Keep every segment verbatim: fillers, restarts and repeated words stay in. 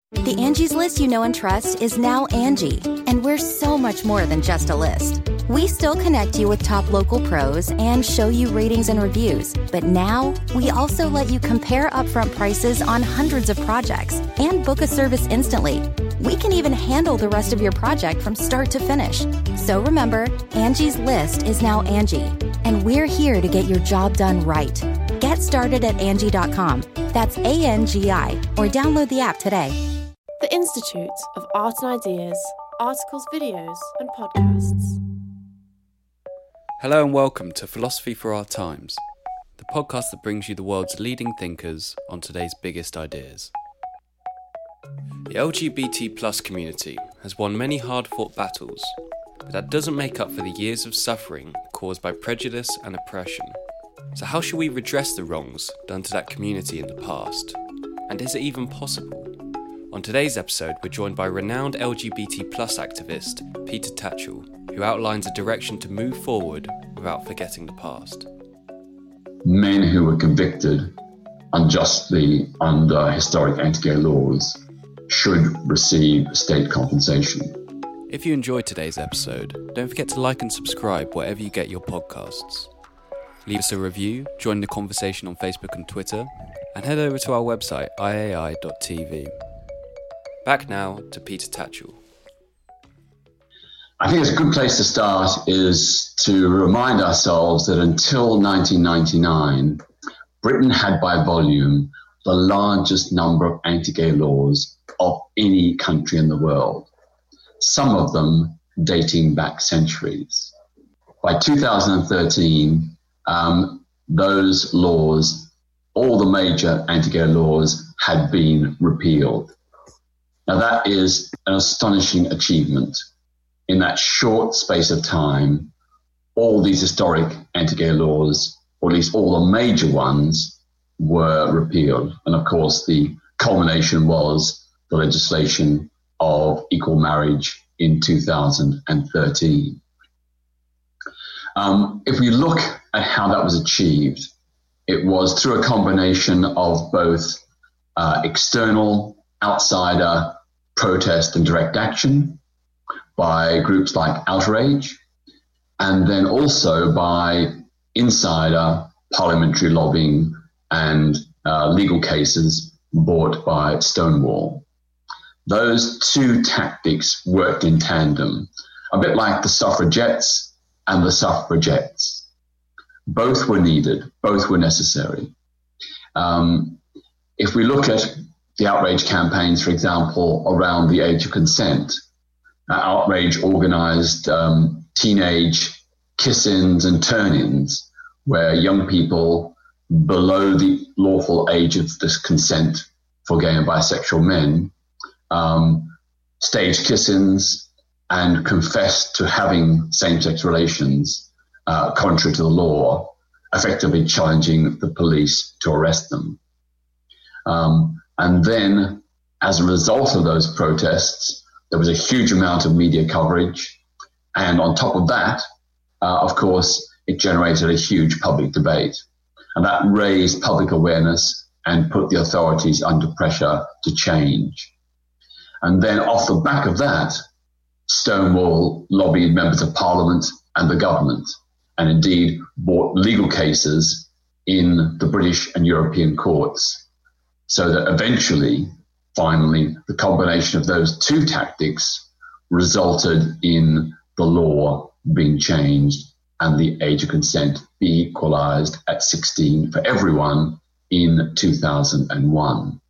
The Angie's List you know and trust is now Angie, and we're so much more than just a list. We still connect you with top local pros and show you ratings and reviews, but now we also let you compare upfront prices on hundreds of projects and book a service instantly. We can even handle the rest of your project from start to finish. So remember, Angie's List is now Angie, and we're here to get your job done right. Get started at Angie dot com. That's A N G I, or download the app today. The Institute of Art and Ideas, articles, videos, and podcasts. Hello and welcome to Philosophy for Our Times, the podcast that brings you the world's leading thinkers on today's biggest ideas. The L G B T plus community has won many hard-fought battles, but that doesn't make up for the years of suffering caused by prejudice and oppression. So how should we redress the wrongs done to that community in the past? And is it even possible? On today's episode, we're joined by renowned L G B T plus activist Peter Tatchell, who outlines a direction to move forward without forgetting the past. Men who were convicted unjustly under historic anti-gay laws should receive state compensation. If you enjoyed today's episode, don't forget to like and subscribe wherever you get your podcasts. Leave us a review, join the conversation on Facebook and Twitter, and head over to our website I A I dot T V. Back now to Peter Tatchell. I think it's a good place to start is to remind ourselves that until nineteen ninety-nine, Britain had by volume the largest number of anti-gay laws of any country in the world, some of them dating back centuries. By two thousand thirteen, um, those laws, all the major anti-gay laws, had been repealed. Now that is an astonishing achievement. In that short space of time, all these historic anti-gay laws, or at least all the major ones, were repealed. And of course, the culmination was the legislation of equal marriage in two thousand thirteen. Um, if we look at how that was achieved, it was through a combination of both uh, external, outsider protest and direct action by groups like Outrage, and then also by insider parliamentary lobbying and uh, legal cases brought by Stonewall. Those two tactics worked in tandem, a bit like the suffragettes and the suffragettes. Both were needed, both were necessary. Um, if we look at the Outrage campaigns, for example, around the age of consent, uh, Outrage organized um, teenage kiss-ins and turn-ins, where young people below the lawful age of this consent for gay and bisexual men um, staged kiss-ins and confessed to having same-sex relations uh, contrary to the law, effectively challenging the police to arrest them. Um, and then, as a result of those protests, there was a huge amount of media coverage. And on top of that, uh, of course, it generated a huge public debate. And that raised public awareness and put the authorities under pressure to change. And then off the back of that, Stonewall lobbied members of parliament and the government, and indeed brought legal cases in the British and European courts, so that eventually, finally, the combination of those two tactics resulted in the law being changed and the age of consent be equalized at sixteen for everyone in two thousand one.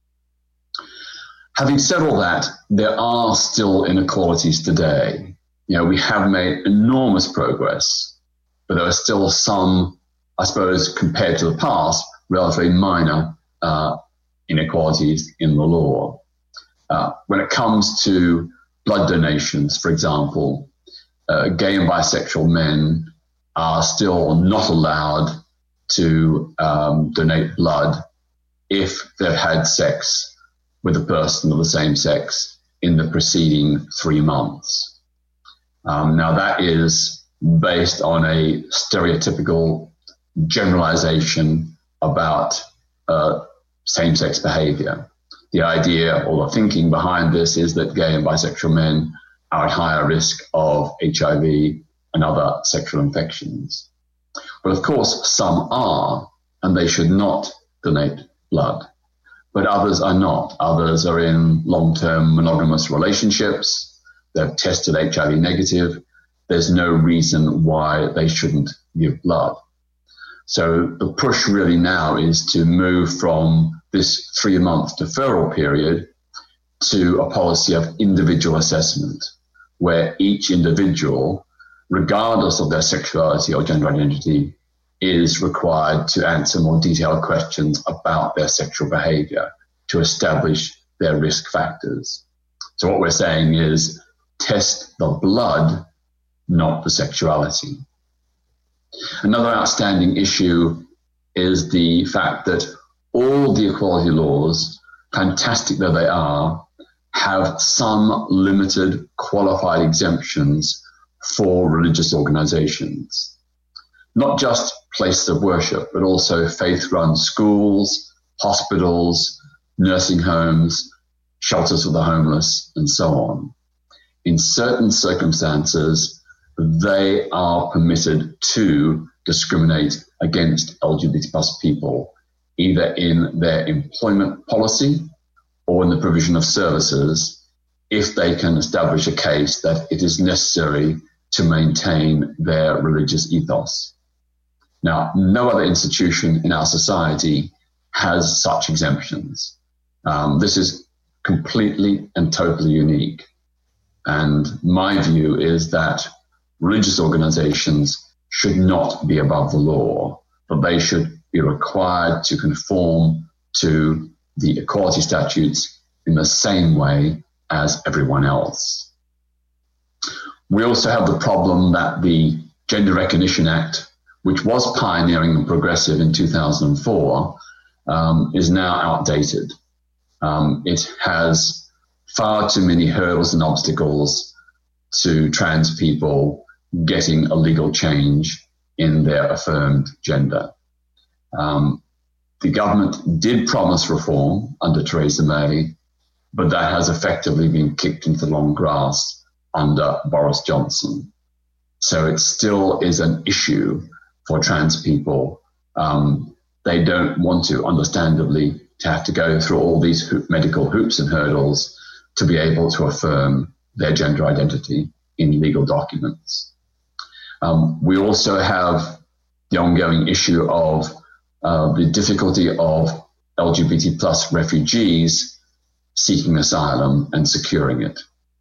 Having said all that, there are still inequalities today. You know, we have made enormous progress, but there are still some, I suppose, compared to the past, relatively minor uh, inequalities in the law. Uh, when it comes to blood donations, for example, uh, gay and bisexual men are still not allowed to um, donate blood if they've had sex with a person of the same sex in the preceding three months. Um, now that is based on a stereotypical generalization about uh, same-sex behavior. The idea or the thinking behind this is that gay and bisexual men are at higher risk of H I V and other sexual infections. But of course, some are, and they should not donate blood. But others are not. Others are in long-term monogamous relationships. They've tested H I V negative. There's no reason why they shouldn't give blood. So the push really now is to move from this three-month deferral period to a policy of individual assessment, where each individual, regardless of their sexuality or gender identity, is required to answer more detailed questions about their sexual behavior to establish their risk factors. So what we're saying is test the blood, not the sexuality. Another outstanding issue is the fact that all the equality laws, fantastic though they are, have some limited qualified exemptions for religious organizations. Not just places of worship, but also faith-run schools, hospitals, nursing homes, shelters for the homeless, and so on. In certain circumstances, they are permitted to discriminate against L G B T plus people, either in their employment policy or in the provision of services, if they can establish a case that it is necessary to maintain their religious ethos. Now, no other institution in our society has such exemptions. Um, this is completely and totally unique. And my view is that religious organizations should not be above the law, but they should be required to conform to the equality statutes in the same way as everyone else. We also have the problem that the Gender Recognition Act, which was pioneering and progressive in two thousand four, um, is now outdated. Um, it has far too many hurdles and obstacles to trans people getting a legal change in their affirmed gender. Um, the government did promise reform under Theresa May, but that has effectively been kicked into the long grass under Boris Johnson. So it still is an issue for trans people. Um, they don't want to, understandably, to have to go through all these ho- medical hoops and hurdles to be able to affirm their gender identity in legal documents. Um, we also have the ongoing issue of uh, the difficulty of L G B T plus refugees seeking asylum and securing it.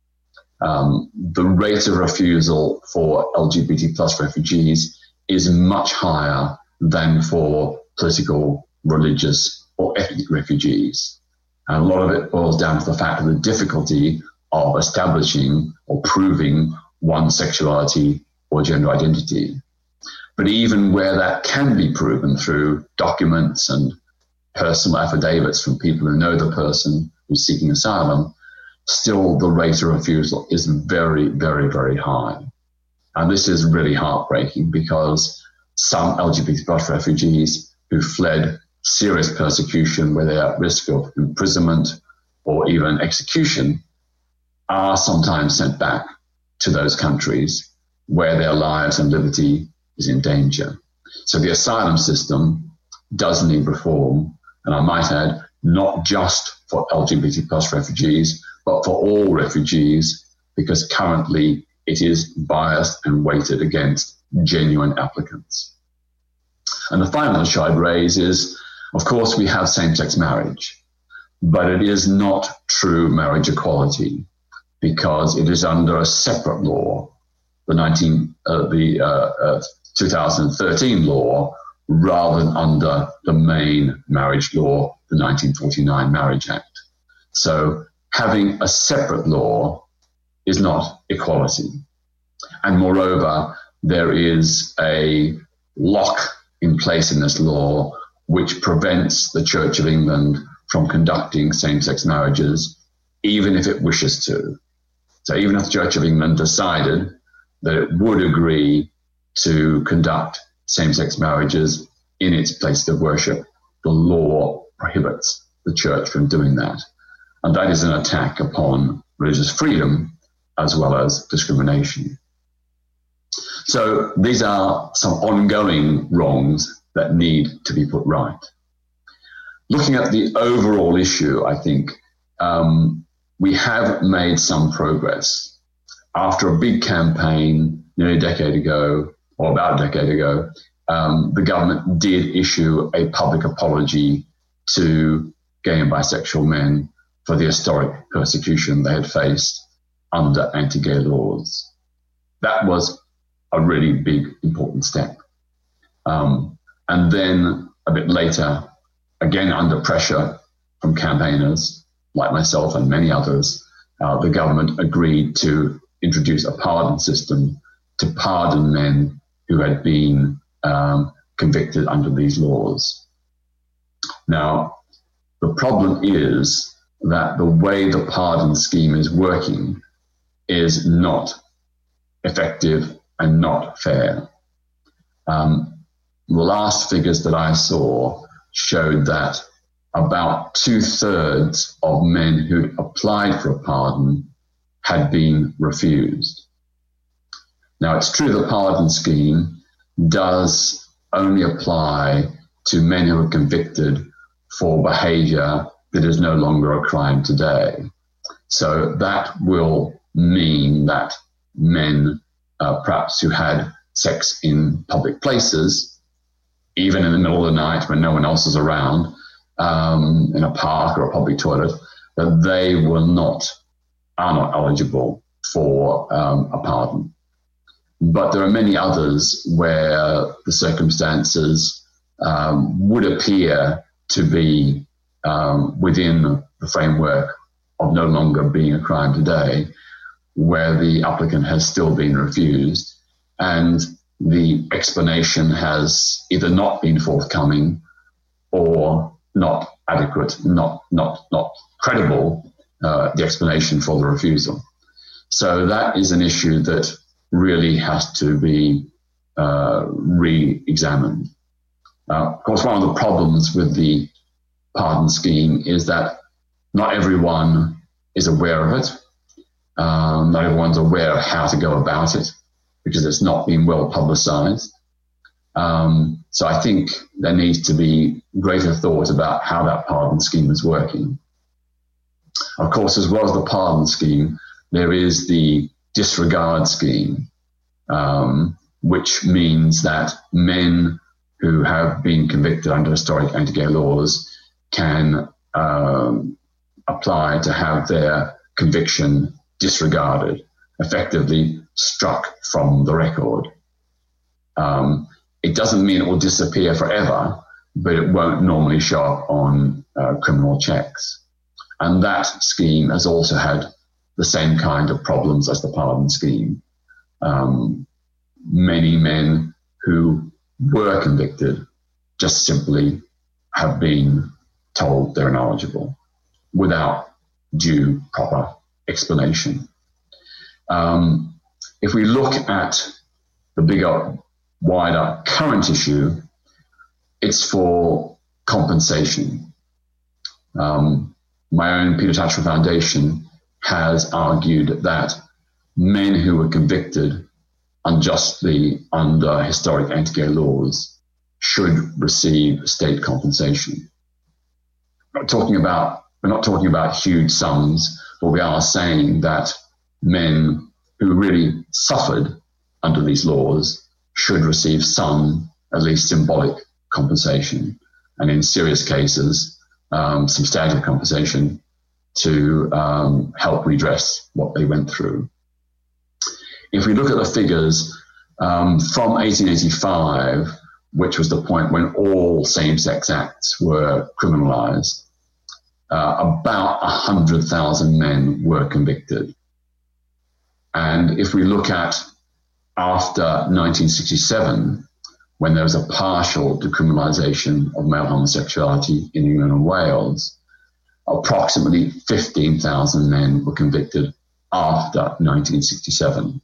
Um, the rate of refusal for L G B T plus refugees is much higher than for political, religious, or ethnic refugees. And a lot of it boils down to the fact of the difficulty of establishing or proving one's sexuality or gender identity. But even where that can be proven through documents and personal affidavits from people who know the person who's seeking asylum, still the rate of refusal is very, very, very high. And this is really heartbreaking because some L G B T plus refugees who fled serious persecution where they are at risk of imprisonment or even execution are sometimes sent back to those countries where their lives and liberty is in danger. So the asylum system does need reform, and I might add, not just for L G B T plus refugees, but for all refugees, because currently it is biased and weighted against genuine applicants. And the final issue I'd raise is, of course, we have same-sex marriage, but it is not true marriage equality because it is under a separate law, the, nineteen, uh, the uh, uh, two thousand thirteen law, rather than under the main marriage law, the nineteen forty-nine Marriage Act. So having a separate law is not equality. And moreover, there is a lock in place in this law which prevents the Church of England from conducting same-sex marriages, even if it wishes to. So even if the Church of England decided that it would agree to conduct same-sex marriages in its place of worship, the law prohibits the Church from doing that. And that is an attack upon religious freedom as well as discrimination. So these are some ongoing wrongs that need to be put right. Looking at the overall issue, I think um, we have made some progress. After a big campaign nearly a decade ago, or about a decade ago, um, the government did issue a public apology to gay and bisexual men for the historic persecution they had faced under anti-gay laws. That was a really big, important step. Um, and then a bit later, again under pressure from campaigners like myself and many others, uh, the government agreed to introduce a pardon system to pardon men who had been um, convicted under these laws. Now, the problem is that the way the pardon scheme is working is not effective and not fair. Um, the last figures that I saw showed that about two-thirds of men who applied for a pardon had been refused. Now, it's true the pardon scheme does only apply to men who are convicted for behavior that is no longer a crime today. So that will mean that men, uh, perhaps who had sex in public places, even in the middle of the night when no one else is around, um, in a park or a public toilet, that they will not, are not eligible for um, a pardon. But there are many others where the circumstances um, would appear to be um, within the framework of no longer being a crime today, where the applicant has still been refused and the explanation has either not been forthcoming or not adequate, not not not credible, uh, the explanation for the refusal. So that is an issue that really has to be uh, re-examined. Uh, of course, one of the problems with the pardon scheme is that not everyone is aware of it. Um, not everyone's aware of how to go about it because it's not been well publicized. Um, so I think there needs to be greater thought about how that pardon scheme is working. Of course, as well as the pardon scheme, there is the disregard scheme, um, which means that men who have been convicted under historic anti-gay laws can um, apply to have their conviction disregarded, effectively struck from the record. Um, it doesn't mean it will disappear forever, but it won't normally show up on uh, criminal checks. And that scheme has also had the same kind of problems as the pardon scheme. Um, many men who were convicted just simply have been told they're ineligible without due proper explanation. Um, if we look at the bigger, wider current issue, it's for compensation. Um, my own Peter Tatchell Foundation has argued that men who were convicted unjustly under historic anti-gay laws should receive state compensation. We're not talking about, we're not talking about huge sums, but we are saying that men who really suffered under these laws should receive some, at least symbolic, compensation, and in serious cases, um, substantive compensation to um, help redress what they went through. If we look at the figures um, from eighteen eighty-five, which was the point when all same-sex acts were criminalized, uh, about one hundred thousand men were convicted. And if we look at after nineteen sixty-seven, when there was a partial decriminalisation of male homosexuality in England and Wales, approximately fifteen thousand men were convicted after nineteen sixty-seven.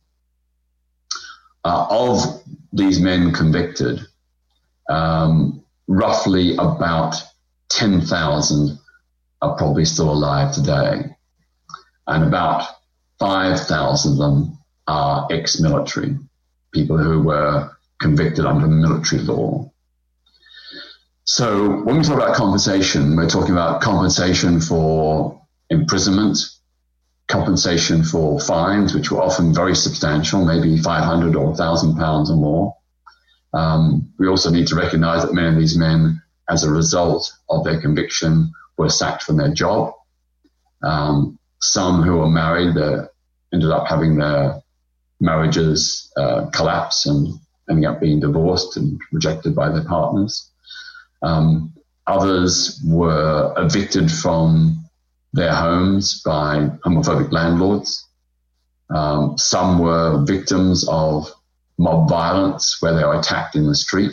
Uh, of these men convicted, um, roughly about ten thousand are probably still alive today. And about five thousand of them are ex-military, people who were convicted under military law. So when we talk about compensation, we're talking about compensation for imprisonment, compensation for fines, which were often very substantial, maybe five hundred or one thousand pounds or more. Um, we also need to recognize that many of these men, as a result of their conviction, were sacked from their job. Um, some who were married uh, ended up having their marriages uh, collapse and ending up being divorced and rejected by their partners. Um, others were evicted from their homes by homophobic landlords. Um, some were victims of mob violence where they were attacked in the street.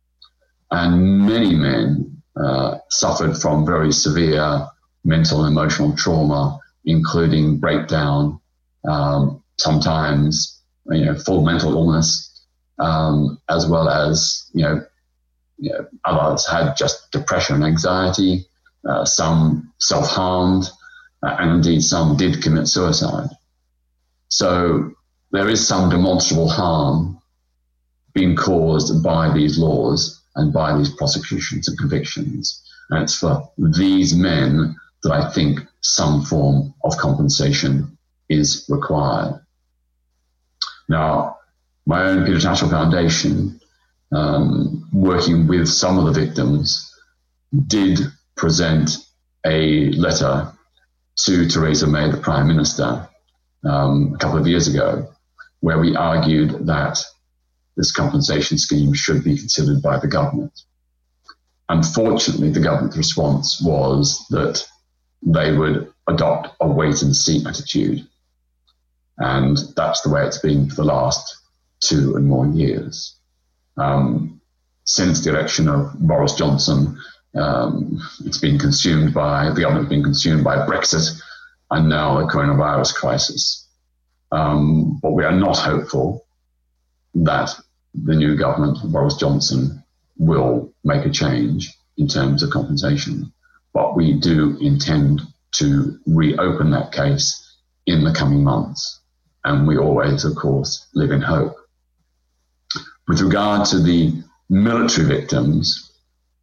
And many men uh, suffered from very severe mental and emotional trauma, including breakdown, um, sometimes you know, full mental illness, um, as well as you know, you know, others had just depression and anxiety. Uh, some self-harmed, uh, and indeed some did commit suicide. So there is some demonstrable harm being caused by these laws and by these prosecutions and convictions. And it's for these men that I think some form of compensation is required. Now, my own Peter Tatchell Foundation, um, working with some of the victims, did present a letter to Theresa May, the Prime Minister, um, a couple of years ago, where we argued that this compensation scheme should be considered by the government. Unfortunately, the government's response was that they would adopt a wait-and-see attitude. And that's the way it's been for the last two and more years. Um, since the election of Boris Johnson, um, it's been consumed by, the government's been consumed by Brexit and now the coronavirus crisis. Um, but we are not hopeful that the new government, Boris Johnson, will make a change in terms of compensation. But we do intend to reopen that case in the coming months. And we always, of course, live in hope. With regard to the military victims,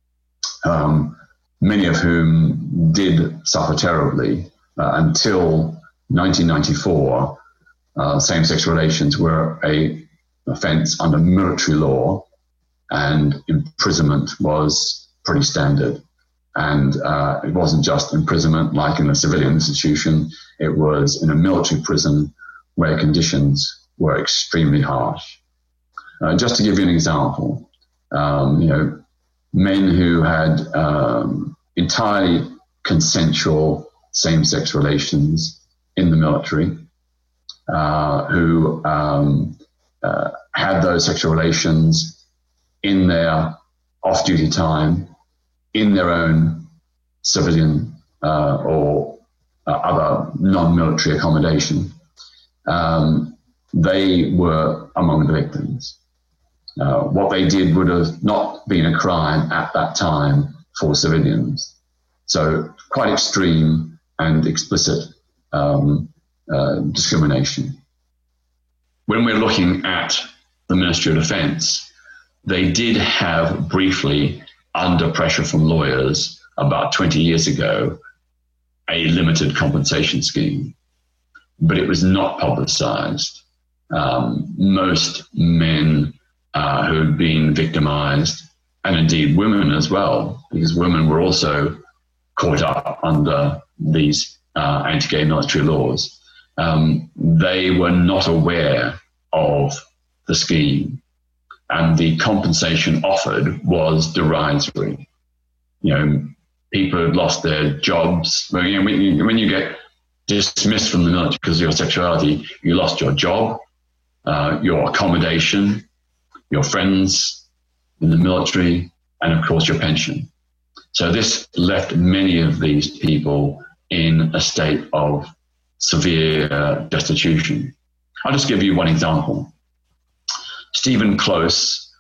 um, many of whom did suffer terribly uh, until nineteen ninety-four, uh, same-sex relations were a offence under military law, and imprisonment was pretty standard. And uh, it wasn't just imprisonment like in a civilian institution, it was in a military prison where conditions were extremely harsh. Uh, just to give you an example, um, you know, men who had um, entirely consensual same-sex relations in the military, uh, who um, uh, had those sexual relations in their off-duty time, in their own civilian uh, or uh, other non-military accommodation, um, they were among the victims. Uh, what they did would have not been a crime at that time for civilians. So quite extreme and explicit um, uh, discrimination. When we're looking at the Ministry of Defence, they did have briefly, under pressure from lawyers about twenty years ago, a limited compensation scheme, but it was not publicised. Um, most men uh, who had been victimised, and indeed women as well, because women were also caught up under these uh, anti-gay military laws, um, they were not aware of the scheme, and the compensation offered was derisory. You know, people had lost their jobs. Well, you know, when you, when you get dismissed from the military because of your sexuality, you lost your job, uh, your accommodation, your friends in the military, and of course your pension. So this left many of these people in a state of severe uh, destitution. I'll just give you one example. Stephen Close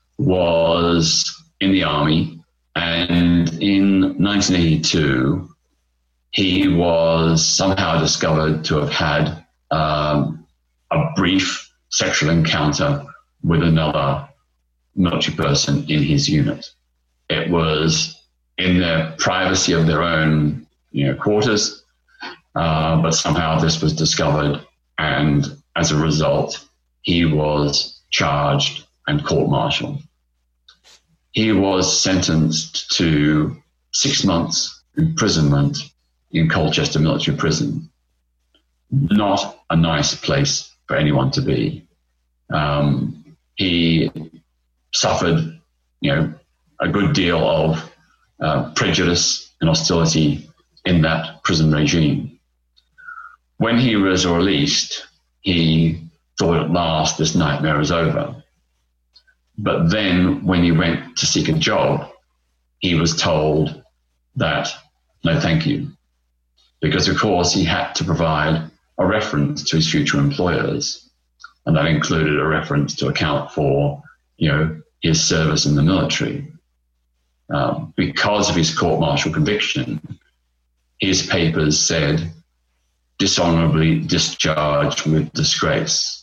was in the army, and in nineteen eighty-two, he was somehow discovered to have had um, a brief sexual encounter with another military person in his unit. It was in the privacy of their own, you know, quarters, uh, but somehow this was discovered, and as a result, he was charged and court-martialed. He was sentenced to six months imprisonment in Colchester Military Prison. Not a nice place for anyone to be. Um, he suffered, you know, a good deal of uh, prejudice and hostility in that prison regime. When he was released, he thought at last this nightmare is over. But then when he went to seek a job, he was told that, no, thank you. Because, of course, he had to provide a reference to his future employers. And that included a reference to account for, you know, his service in the military. Um, because of his court-martial conviction, his papers said, dishonorably discharged with disgrace.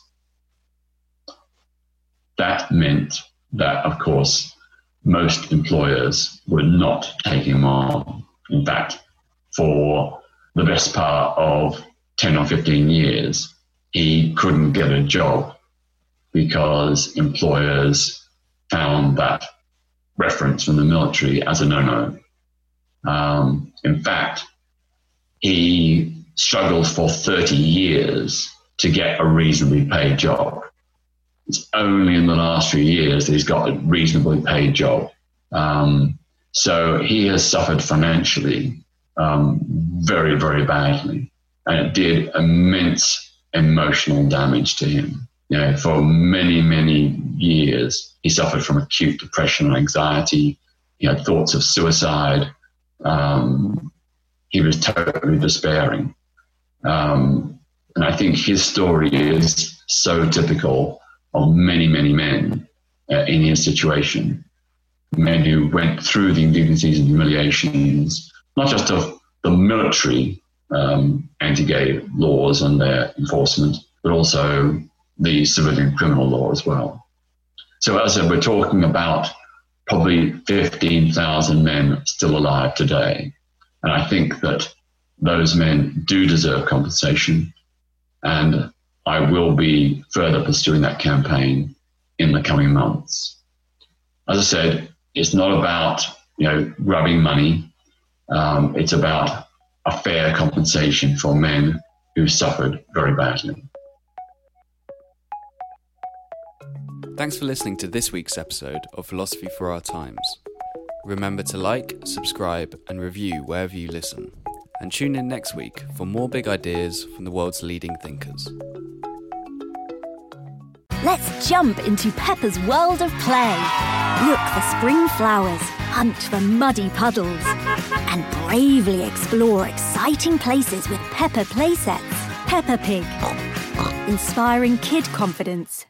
That meant that, of course, most employers were not taking him on. In fact, for the best part of ten or fifteen years, he couldn't get a job because employers found that reference from the military as a no-no. Um, in fact, he struggled for thirty years to get a reasonably paid job. It's only in the last few years that he's got a reasonably paid job. Um, so he has suffered financially um, very, very badly. And it did immense emotional damage to him. You know, for many, many years, he suffered from acute depression and anxiety. He had thoughts of suicide. Um, he was totally despairing. Um, and I think his story is so typical of many, many men uh, in his situation. Men who went through the indignities and humiliations, not just of the military um, anti-gay laws and their enforcement, but also the civilian criminal law as well. So as I said, we're talking about probably fifteen thousand men still alive today. And I think that those men do deserve compensation, and I will be further pursuing that campaign in the coming months. As I said, it's not about, you know, grubbing money. Um, it's about a fair compensation for men who suffered very badly. Thanks for listening to this week's episode of Philosophy for Our Times. Remember to like, subscribe, and review wherever you listen. And tune in next week for more big ideas from the world's leading thinkers. Let's jump into Peppa's world of play. Look for spring flowers, hunt for muddy puddles, and bravely explore exciting places with Peppa playsets. Peppa Pig, inspiring kid confidence.